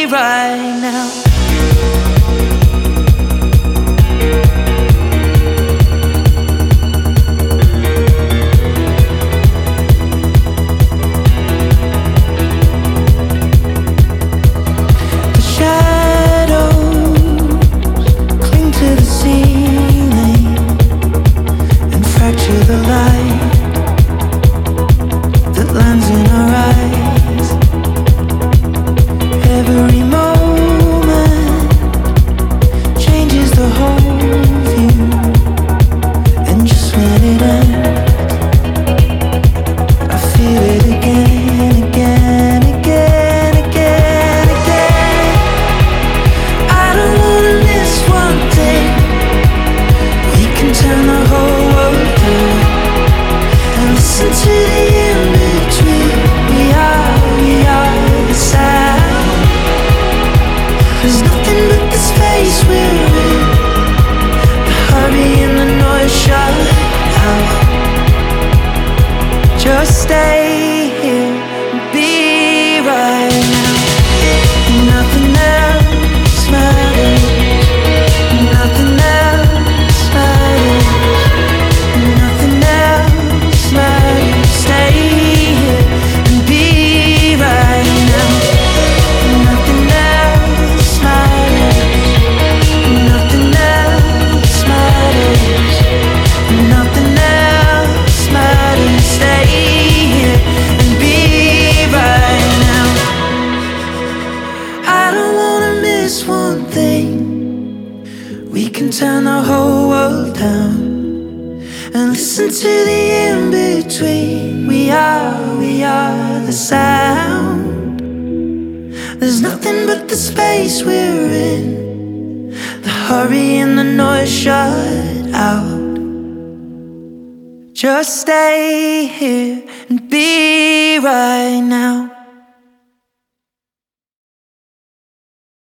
right now. The light that lands in our eyes. Every moment changes the whole view. And just when it ends, I feel it again, again, again, again, again. I don't wanna miss one thing. We can turn the whole world down. Listen to the in-between. We are the sound. There's nothing but the space we're in. The hurry and the noise shut out. Just stay here and be right now. Nothing else matters. Nothing else matters. Nothing else matters. Stay here and be right now. Nothing else matters. Nothing else matters. Nothing else matters. Stay here and be right now. I don't wanna miss one thing. We can turn the whole world down. And listen to the in-between. We are the sound. There's nothing but the space we're in. The hurry and the noise shut out. Just stay here and be right now.